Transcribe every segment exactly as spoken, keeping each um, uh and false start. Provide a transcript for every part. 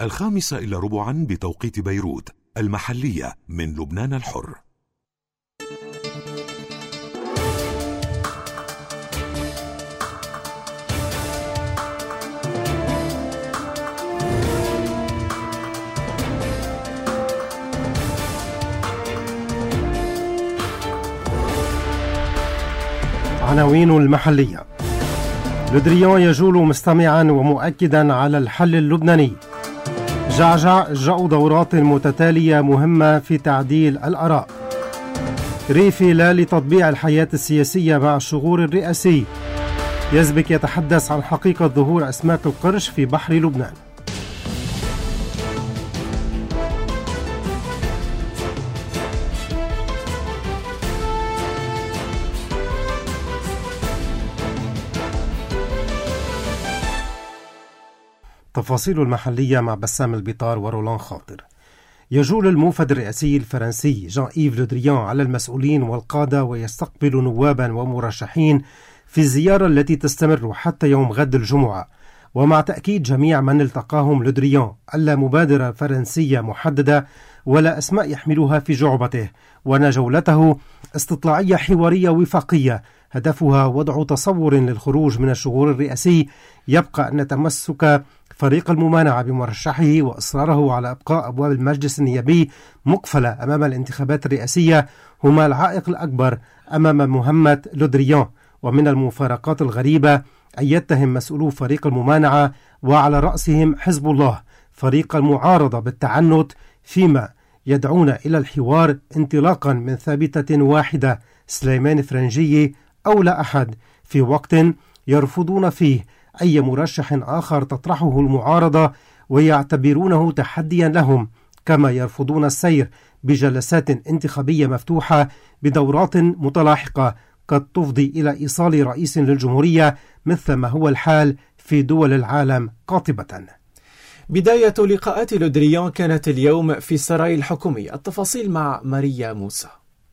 الخامسة إلا ربعا بتوقيت بيروت. المحلية من لبنان الحر. عناوين المحلية. لودريان يجول مستمعا ومؤكدا على الحل اللبناني. جعجع جاء دورات متتالية مهمة في تعديل الآراء. ريفي لا لتطبيع الحياة السياسية مع الشغور الرئاسي. يزبك يتحدث عن حقيقة ظهور أسماك القرش في بحر لبنان. تفاصيل المحلية مع بسام البطار ورولان خاطر. يجول الموفد الرئاسي الفرنسي جان إيف لودريان على المسؤولين والقادة ويستقبل نوابا ومرشحين في الزيارة التي تستمر حتى يوم غد الجمعة، ومع تأكيد جميع من التقاهم لودريان ألا مبادرة فرنسية محددة ولا أسماء يحملها في جعبته، وأن جولته استطلاعية حوارية وفاقية هدفها وضع تصور للخروج من الشغور الرئاسي. يبقى أن تمسك فريق الممانعة بمرشحه وإصراره على إبقاء أبواب المجلس النيابي مقفلة أمام الانتخابات الرئاسية هما العائق الأكبر أمام مهمة لودريان. ومن المفارقات الغريبة أن يتهم مسؤولو فريق الممانعة وعلى رأسهم حزب الله فريق المعارضة بالتعنت، فيما يدعون إلى الحوار انطلاقا من ثابتة واحدة سليمان فرنجية أو لا أحد، في وقت يرفضون فيه أي مرشح آخر تطرحه المعارضة ويعتبرونه تحديا لهم، كما يرفضون السير بجلسات انتخابية مفتوحة بدورات متلاحقة قد تفضي إلى إيصال رئيس للجمهورية مثل ما هو الحال في دول العالم قاطبة. بداية لقاءات لودريان كانت اليوم في السراي الحكومي. التفاصيل مع ماريا موسى.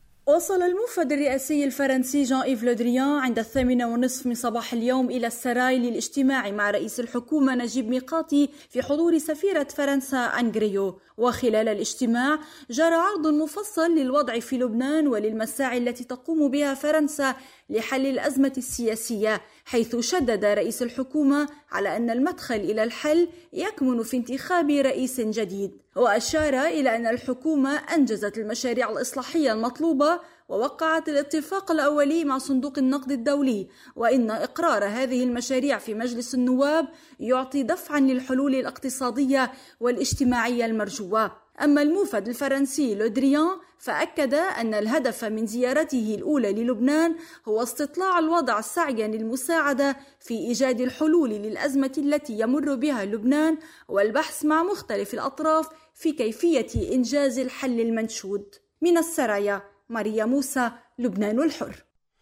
وصل الموفد الرئاسي الفرنسي جان إيف لودريان عند الثامنة والنصف من صباح اليوم إلى السراي للاجتماع مع رئيس الحكومة نجيب ميقاتي في حضور سفيرة فرنسا أنغريو. وخلال الاجتماع جرى عرض مفصل للوضع في لبنان وللمساعي التي تقوم بها فرنسا لحل الأزمة السياسية، حيث شدد رئيس الحكومة على أن المدخل إلى الحل يكمن في انتخاب رئيس جديد، وأشار إلى أن الحكومة أنجزت المشاريع الإصلاحية المطلوبة ووقعت الاتفاق الأولي مع صندوق النقد الدولي، وإن إقرار هذه المشاريع في مجلس النواب يعطي دفعا للحلول الاقتصادية والاجتماعية المرجوة. أما الموفد الفرنسي لودريان فأكد أن الهدف من زيارته الأولى للبنان هو استطلاع الوضع السعي للمساعدة في إيجاد الحلول للأزمة التي يمر بها لبنان والبحث مع مختلف الأطراف في كيفية إنجاز الحل المنشود. من السرايا ماريا موسى، لبنان الحر.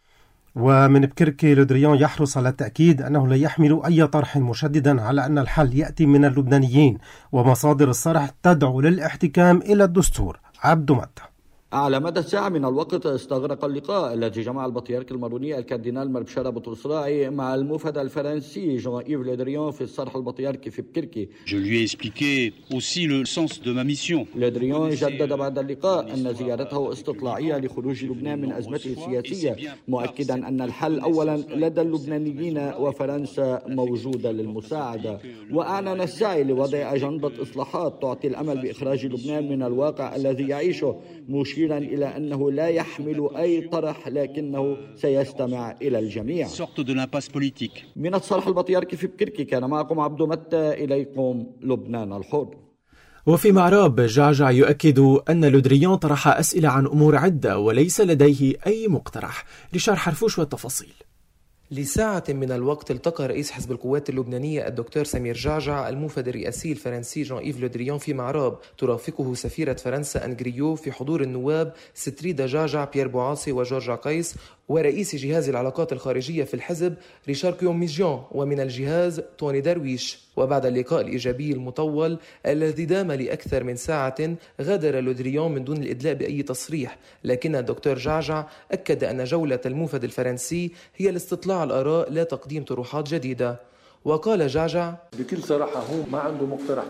ومن بكركي لودريان يحرص على التأكيد أنه لا يحمل أي طرح مشددا على أن الحل يأتي من اللبنانيين، ومصادر الصرح تدعو للاحتكام إلى الدستور. عبد متى. على مدى ساعة من الوقت استغرق اللقاء الذي جمع البطريرك الماروني الكاردينال مربشارة بطرسراي مع الموفد الفرنسي جان إيف لودريان في الصرح البطريركي في بكركي. لودريان جدد بعد اللقاء أن زيارته استطلاعية لخروج لبنان من أزمته السياسية، مؤكدا أن الحل أولا لدى اللبنانيين وفرنسا موجودة للمساعدة. وأعلن السعي لوضع أجندة إصلاحات تعطي الأمل بإخراج لبنان من الواقع الذي يعيشه، مشيرا إلى أنه لا يحمل أي طرح لكنه سيستمع إلى الجميع. من الصرح البطريركي في بكركي كان معكم عبد متى، إليكم لبنان الحر. وفي معراب جعجع يؤكد أن لودريان طرح أسئلة عن أمور عدة وليس لديه أي مقترح. ريشار حرفوش والتفاصيل. لساعة من الوقت التقى رئيس حزب القوات اللبنانية الدكتور سمير جعجع الموفد الرئاسي الفرنسي جان إيف لودريان في معراب ترافقه سفيرة فرنسا أنغريو في حضور النواب ستريدا جعجع، بيير بوعاصي وجورج قيس، ورئيس جهاز العلاقات الخارجية في الحزب ريشار كيوميجيان، ومن الجهاز توني درويش. وبعد اللقاء الإيجابي المطول الذي دام لأكثر من ساعة غادر لودريان من دون الإدلاء بأي تصريح، لكن الدكتور جعجع أكد أن جولة الموفد الفرنسي هي لاستطلاع الآراء لا تقديم طروحات جديدة. وقال جعجع: بكل صراحة هو ما عنده مقترح طرح،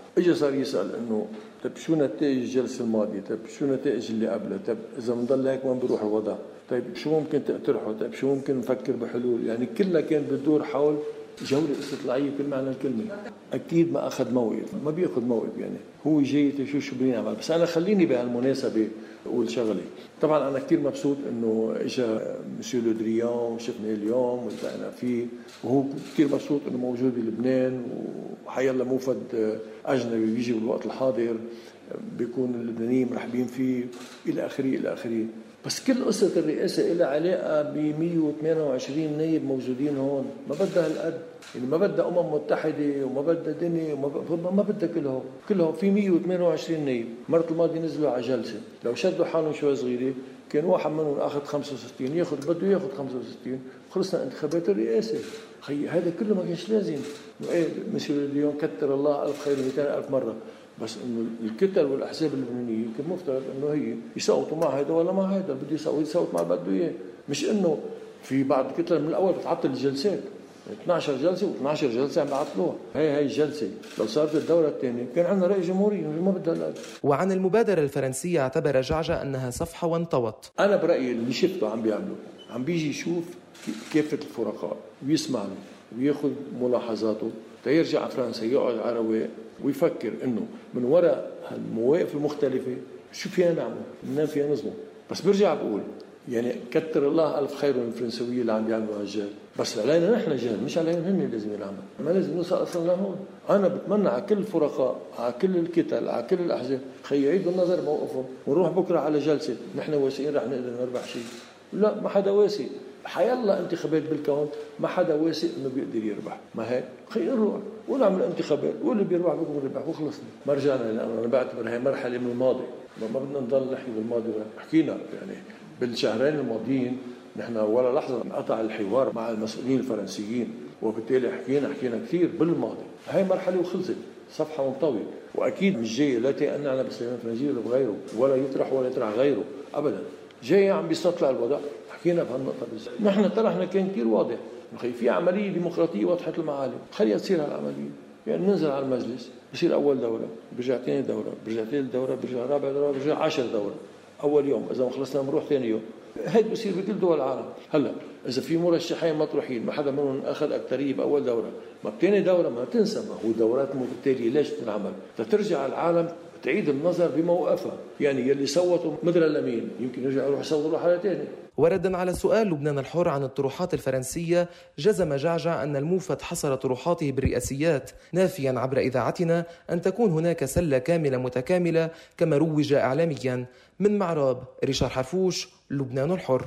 اجى صار يسأل انه طيب شو نتائج الجلسة الماضية؟ طيب شو نتائج اللي قبلها؟ طيب إذا بنضل هيك ما بيروح الوضع، طيب شو ممكن تقترحوا؟ طيب شو ممكن نفكر بحلول؟ يعني كلها كان بتدور حول جولة استطلاعية كل معنى الكلمة. أكيد ما أخذ موقف، ما بيأخذ موقف، يعني هو جاي شو شو بدنا نعمل. بس أنا خليني بهالمناسبة أقول شغلة. طبعا أنا كتير مبسوط إنه إجا مسيو لو دريان وشفناه اليوم والتقينا فيه، وهو كتير مبسوط إنه موجود بلبنان، وحيالله موفد أجنبي بيجي بالوقت الحاضر بيكون اللبنانيين مرحبين فيه إلى آخره إلى آخره. بس كل قصة الرئاسة إلها علاقة ب مية وثمانية وعشرين نائب موجودين هون، ما بدها هالقد، يعني ما بدها أمم متحدة وما بدها دنيا وما ما بدها كلهم، كلهم في مية وثمانية وعشرين نائب. مرة الماضي نزلوا على جلسة، لو شدوا حالهم شوي صغيرة كان واحد منهم أخذ خمسة وستين، ياخذ بده ياخذ خمسة وستين، خلصنا انتخابات الرئاسة. خي هذا كله ما كانش لازم. وإيه مسيو اليوم كتر الله ألف خير مئتين ألف مرة، بس انه الكتل والاحزاب اللبنانيه كان مفترض انه هي يصوتوا مع هذا ولا مع هذا، بده يصوت يصوت مع اللي بده اياه، مش انه في بعض الكتل من الاول بتعطل الجلسات، اثني عشر جلسه واثني عشر جلسه عم يعطلوها. هي هي الجلسه لو صارت الدوره الثانيه كان عندنا راي جمهوري ما بدها الأد. وعن المبادره الفرنسيه اعتبر جعجع انها صفحه وانطوت. انا برايي اللي شفته عم بيعملوا عم بيجي يشوف كافه الفرقاء ويسمع له وياخذ ملاحظاته تيرجع على فرنسا يقعد على رواق ويفكر انه من وراء هالمواقف المختلفه شو فينا نعمل، بدنا فينا نظلم. بس برجع بقول يعني كتر الله الف خير من الفرنسويه اللي عم بيعملوا هالجهل، بس علينا نحن جهل مش عليهم هن لازم ينعمل، ما لازم نوصل اصلا لهون. انا بتمنى على كل الفرقاء على كل الكتل على كل الاحزاب خي يعيدوا النظر موقفهم ونروح بكره على جلسه نحن واثقين رح نقدر نربح شيء. لا ما حدا واثق، حيالله انتخابات بالكون ما حدا واثق انه بيقدر يربح، ما هيك خي نروح ونعمل انتخابات واللي بيربح بيكون ربح وخلصنا. ما رجعنا، لأن انا بعتبر هي مرحله من الماضي، ما بدنا نضل نحكي بالماضي. حكينا يعني بالشهرين الماضيين نحن ولا لحظه انقطع الحوار مع المسؤولين الفرنسيين، وبالتالي حكينا حكينا كثير بالماضي. هي مرحله وخلصت، صفحه منطويه، واكيد مش جاي لا تأنعنا بسليمان فرنسي ولا بغيره ولا يطرح ولا يطرح غيره ابدا، جاي عم بيستطلع الوضع. حكينا بهالنقطه بالذات، نحن طرحنا كان كثير واضح، خي في عمليه ديمقراطيه واضحه المعالم، خليها تصير هالعمليه، يعني ننزل على المجلس بصير اول دوره، برجع ثاني دوره، برجع ثالث دوره، برجع رابع دوره، برجع عشر دوره. اول يوم اذا ما خلصنا بنروح ثاني يوم. هيك بصير بكل دول العالم. هلا اذا في مرشحين مطروحين ما حدا منهم اخذ اكثريه باول دوره، ما بثاني دوره ما تنسى، ما هو دورات متتاليه ليش تنعمل؟ تترجع العالم تعيد النظر بموقفها، يعني يلي صوتوا مدري لمين يمكن يرجع يروح يصوتوا حدا ثاني. وردا على سؤال لبنان الحر عن الطروحات الفرنسية، جزم جعجع أن الموفد حصر طروحاته بالرئاسيات، نافيا عبر إذاعتنا أن تكون هناك سلة كاملة متكاملة كما روج إعلاميا. من معراب، ريشار حرفوش، لبنان الحر.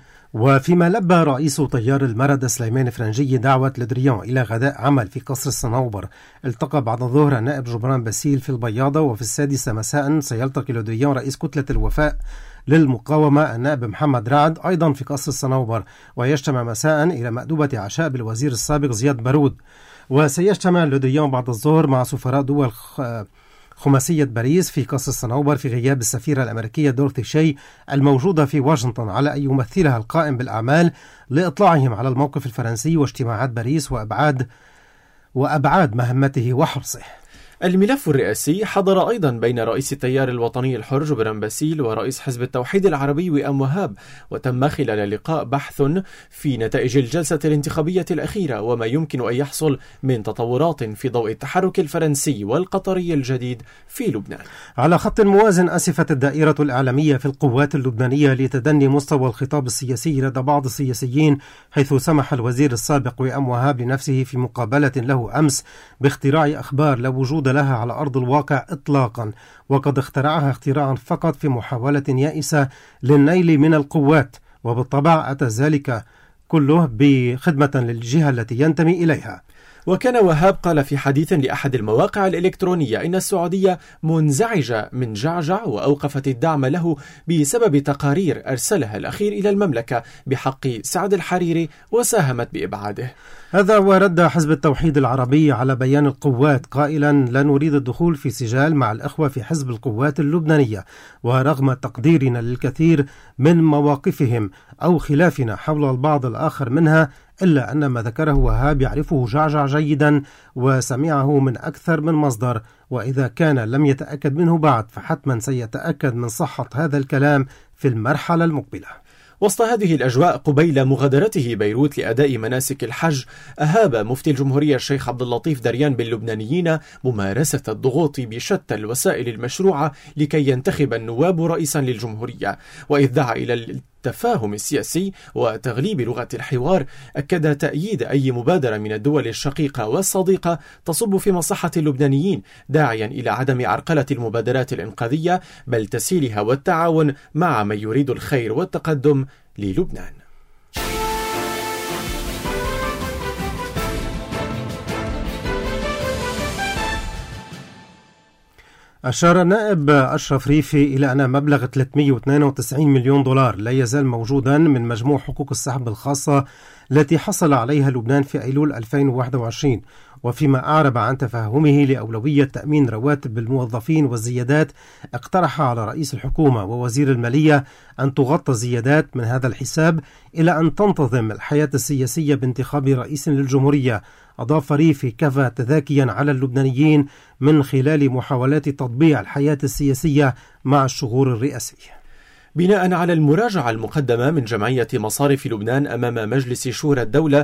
وفيما لبى رئيس طيار المرد سليمان فرنجي دعوة لدريان إلى غداء عمل في قصر الصنوبر، التقى بعد الظهر النائب جبران باسيل في البياضة، وفي السادسة مساء سيلتقي لدريان رئيس كتلة الوفاء للمقاومة النائب محمد رعد أيضا في قصر الصنوبر، ويجتمع مساء إلى مأدوبة عشاء بالوزير السابق زياد بارود. وسيجتمع لدريان بعد الظهر مع سفراء دول خماسية باريس في قصر الصنوبر في غياب السفيرة الأمريكية دورثي شي الموجودة في واشنطن، على أن يمثلها القائم بالأعمال لإطلاعهم على الموقف الفرنسي واجتماعات باريس وأبعاد وأبعاد مهمته وحرصه. الملف الرئاسي حضر أيضا بين رئيس التيار الوطني الحر جبران باسيل ورئيس حزب التوحيد العربي وئام وهاب، وتم خلال اللقاء بحث في نتائج الجلسة الانتخابية الأخيرة وما يمكن أن يحصل من تطورات في ضوء التحرك الفرنسي والقطري الجديد في لبنان. على خط موازن أسفت الدائرة الإعلامية في القوات اللبنانية لتدني مستوى الخطاب السياسي لدى بعض السياسيين، حيث سمح الوزير السابق وئام وهاب لنفسه في مقابلة له أمس باختراع أخبار لا وجود لها على أرض الواقع إطلاقا، وقد اخترعها اختراعا فقط في محاولة يائسة للنيل من القوات، وبالطبع أتى ذلك كله بخدمة للجهة التي ينتمي إليها. وكان وهاب قال في حديث لأحد المواقع الإلكترونية إن السعودية منزعجة من جعجع وأوقفت الدعم له بسبب تقارير أرسلها الأخير إلى المملكة بحق سعد الحريري وساهمت بإبعاده. هذا ورد حزب التوحيد العربي على بيان القوات قائلا: لا نريد الدخول في سجال مع الأخوة في حزب القوات اللبنانية، ورغم تقديرنا للكثير من مواقفهم أو خلافنا حول البعض الآخر منها، إلا أن ما ذكره وهاب يعرفه جعجع جيدا وسمعه من أكثر من مصدر، وإذا كان لم يتأكد منه بعد فحتما سيتأكد من صحة هذا الكلام في المرحلة المقبلة. وسط هذه الأجواء قبيل مغادرته بيروت لأداء مناسك الحج، أهاب مفتي الجمهورية الشيخ عبد اللطيف دريان باللبنانيين ممارسة الضغوط بشتى الوسائل المشروعة لكي ينتخب النواب رئيسا للجمهورية. وإذ دعا إلى التفاهم السياسي وتغليب لغة الحوار، أكد تأييد أي مبادرة من الدول الشقيقة والصديقة تصب في مصلحة اللبنانيين، داعيا إلى عدم عرقلة المبادرات الإنقاذية بل تسهيلها والتعاون مع من يريد الخير والتقدم للبنان. أشار النائب أشرف ريفي إلى أن مبلغ ثلاثمئة واثنين وتسعين مليون دولار لا يزال موجودا من مجموع حقوق السحب الخاصة التي حصل عليها لبنان في أيلول ألفين وواحد وعشرين، وفيما أعرب عن تفهمه لأولوية تأمين رواتب الموظفين والزيادات، اقترح على رئيس الحكومة ووزير المالية أن تغطى الزيادات من هذا الحساب إلى أن تنتظم الحياة السياسية بانتخاب رئيس للجمهورية. أضاف ريفي كفى تذاكيا على اللبنانيين من خلال محاولات تطبيع الحياة السياسية مع الشغور الرئاسي. بناء على المراجعة المقدمة من جمعية مصارف لبنان أمام مجلس شورى الدولة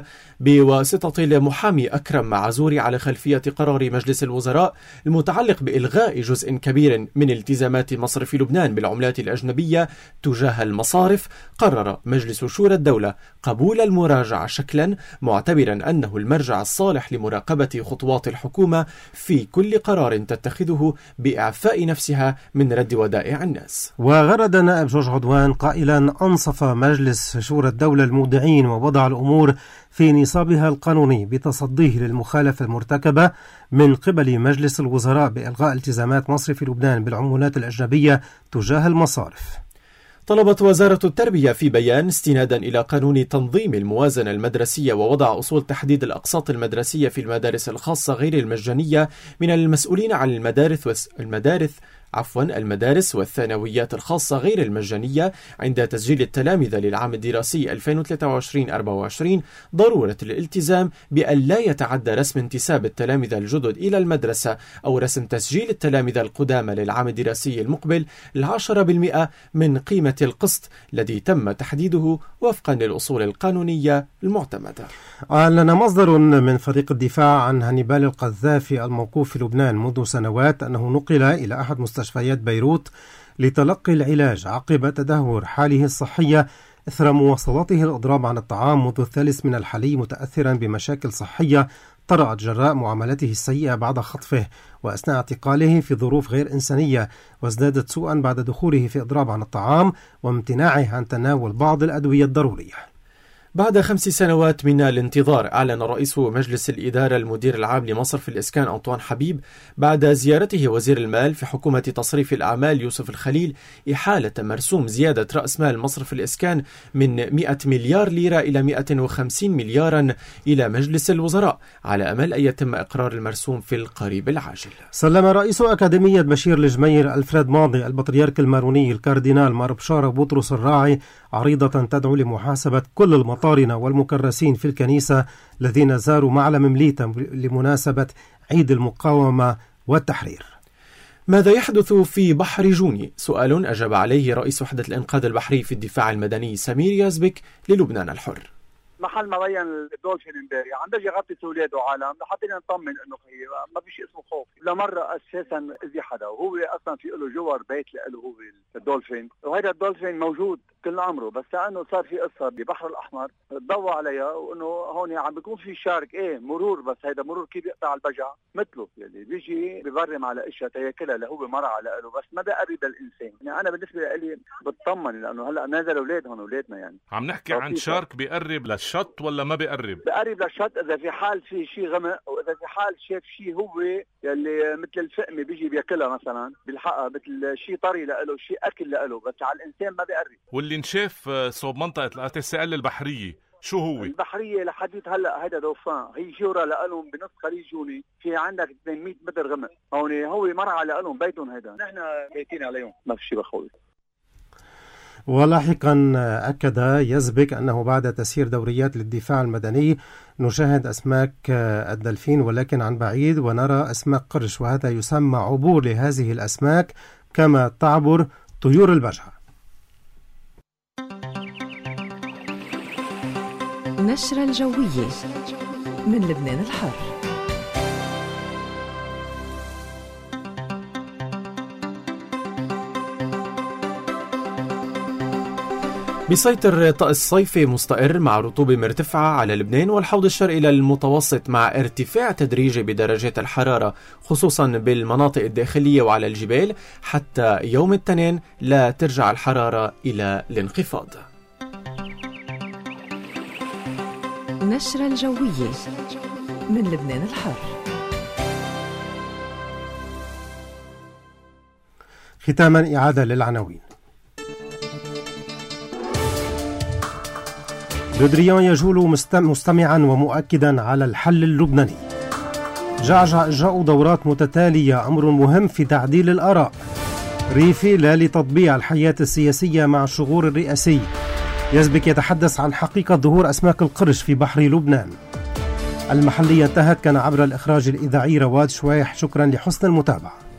بواسطة المحامي أكرم معزوري على خلفية قرار مجلس الوزراء المتعلق بإلغاء جزء كبير من التزامات مصرف لبنان بالعملات الأجنبية تجاه المصارف، قرر مجلس شورى الدولة قبول المراجعة شكلا، معتبرا أنه المرجع الصالح لمراقبة خطوات الحكومة في كل قرار تتخذه بإعفاء نفسها من رد ودائع الناس. وغرد نائب جورج عدوان قائلا: أنصف مجلس شورى الدولة المودعين ووضع الأمور في نصابها القانوني بتصديه للمخالفة المرتكبة من قبل مجلس الوزراء بإلغاء التزامات مصرف لبنان بالعملات الأجنبية تجاه المصارف. طلبت وزارة التربية في بيان استنادا إلى قانون تنظيم الموازنة المدرسية ووضع أصول تحديد الأقساط المدرسية في المدارس الخاصة غير المجانية من المسؤولين عن المدارس والمدارس عفوا المدارس والثانويات الخاصة غير المجانية عند تسجيل التلامذة للعام الدراسي ألفين وثلاثة وعشرين أربعة وعشرين ضرورة الالتزام بأن لا يتعدى رسم انتساب التلامذة الجدد إلى المدرسة أو رسم تسجيل التلامذة القدامى للعام الدراسي المقبل العشرة بالمئة من قيمة القسط الذي تم تحديده وفقا للأصول القانونية المعتمدة. أعلن مصدر من فريق الدفاع عن هانيبال القذافي الموقوف في لبنان منذ سنوات أنه نقل إلى أحد مستشفيات بيروت لتلقي العلاج عقب تدهور حاله الصحية إثر مواصلته الإضراب عن الطعام منذ الثالث من الحلي، متأثرا بمشاكل صحية طرأت جراء معاملته السيئة بعد خطفه وأثناء اعتقاله في ظروف غير إنسانية، وازدادت سوءا بعد دخوله في إضراب عن الطعام وامتناعه عن تناول بعض الأدوية الضرورية. بعد خمس سنوات من الانتظار، أعلن رئيس مجلس الإدارة المدير العام لمصرف الإسكان أنطوان حبيب بعد زيارته وزير المال في حكومة تصريف الأعمال يوسف الخليل إحالة مرسوم زيادة رأس مال مصرف الإسكان من مئة مليار ليرة إلى مئة وخمسين مليارا إلى مجلس الوزراء على أمل أن يتم إقرار المرسوم في القريب العاجل. سلم رئيس أكاديمية بشير الجمير ألفريد ماضي البطريرك الماروني الكاردينال مار بشارة بطرس الراعي عريضة تدعو لمحاسبة كل المطارنة والمكرسين في الكنيسة الذين زاروا معلم مليتا لمناسبة عيد المقاومة والتحرير. ماذا يحدث في بحر جوني؟ سؤال أجاب عليه رئيس وحدة الإنقاذ البحري في الدفاع المدني سمير يزبك للبنان الحر. محل ما بين الدولفين امبارح عم بيجي يغطس اولاد وعالم لحتى نطمن انه خير ما في شيء اسمه خوف، لمره اساسا اذي حدا، وهو اصلا في له جوار بيت له هو الدولفين، وهذا الدولفين موجود كل عمره، بس لانه صار في قصه ببحر الاحمر ضوى عليها وانه هون عم بيكون في شارك ايه مرور، بس هيدا مرور كيف يقطع البجع مثله يلي بيجي ببرم على اشياء تياكلها اللي هو مرعى له، بس ما بقرب للانسان. يعني انا بالنسبه لي بتطمن لانه هلا نازل اولاد هون اولادنا. يعني عم نحكي عن شارك بيقرب للشط ولا ما بيقرب؟ بقرب للشط اذا في حال في شيء غمق، واذا في حال شاف شيء هو يلي مثل الفقمه بيجي بياكلها مثلا بيلحقها، مثل شيء طري له شيء اكل له، بس على الانسان ما بيقرب. واللي نشاف صوب منطقه الاتي سي ال البحريه شو هو؟ البحريه لحديت هلا هيدا دوفان، هي جوره لهم بنص خليج جوني، في عندك ثمانمئة متر غمق، هون هو مرعى لهم بيتهم، هيدا نحن بيتين عليهم، ما في شيء بخوف. ولاحقا أكد يزبك أنه بعد تسيير دوريات للدفاع المدني نشاهد أسماك الدلفين ولكن عن بعيد، ونرى أسماك قرش، وهذا يسمى عبور لهذه الأسماك كما تعبر طيور البجعة. نشرة الجوية من لبنان الحر. بيسيطر طقس صيفي مستقر مع رطوبة مرتفعة على لبنان والحوض الشرقي للمتوسط، مع ارتفاع تدريجي بدرجات الحرارة خصوصا بالمناطق الداخلية وعلى الجبال، حتى يوم الاثنين لا ترجع الحرارة إلى الانخفاض. نشرة الجوية من لبنان الحر. ختاما إعادة للعناوين. لودريان يجول مستمعا ومؤكدا على الحل اللبناني. جعجع إجراء دورات متتالية أمر مهم في تعديل الآراء. ريفي لا لتطبيع الحياة السياسية مع الشغور الرئاسي. يزبك يتحدث عن حقيقة ظهور أسماك القرش في بحر لبنان. المحلية انتهت، كان عبر الإخراج الإذاعي رواد شويح. شكرا لحسن المتابعة.